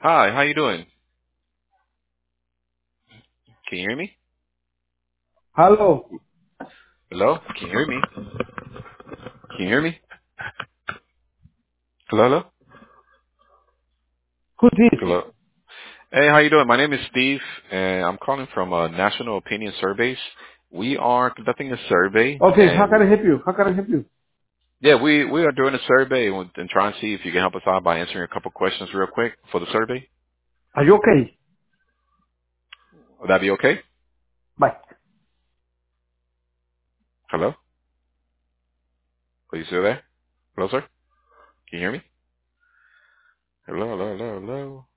Hi, how you doing? Can you hear me? Hello. Hello? Can you hear me? Can you hear me? Hello, hello? Who's this? Hello? Hey, how you doing? My name is Steve, and I'm calling from National Opinion Surveys. We are conducting a survey, Okay, how and can I help you? How can I help you? yeah, we are doing a survey and trying to see if you can help us out by answering a couple questions real quick for the survey. Are you okay? Would that be okay? Bye. Hello? Are you still there? Hello, sir? Can you hear me? Hello, hello, hello, hello?